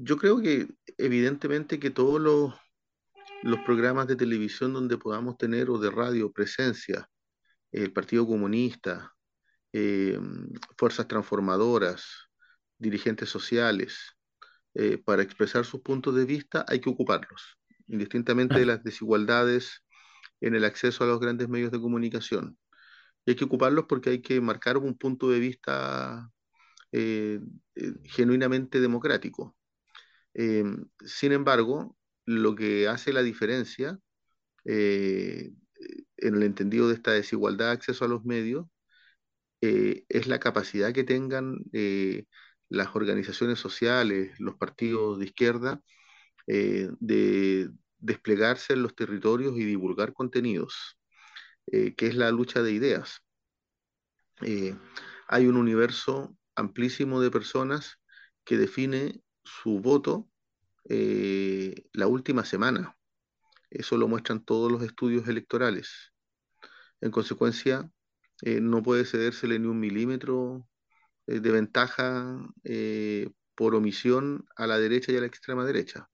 Yo creo que evidentemente que todos los programas de televisión donde podamos tener o de radio presencia, el Partido Comunista, eh, fuerzas transformadoras, dirigentes sociales, para expresar sus puntos de vista, hay que ocuparlos, indistintamente de Claro. las desigualdades en el acceso a los grandes medios de comunicación. Y hay que ocuparlos porque hay que marcar un punto de vista eh, genuinamente democrático. Eh, Sin embargo, lo que hace la diferencia eh, en el entendido de esta desigualdad de acceso a los medios es la capacidad que tengan las organizaciones sociales, los partidos de izquierda, de desplegarse en los territorios y divulgar contenidos, que es la lucha de ideas. Eh, Hay un universo amplísimo de personas que define su voto la última semana. Eso lo muestran todos los estudios electorales. En consecuencia, no puede cedérsele ni un milímetro de ventaja por omisión a la derecha y a la extrema derecha.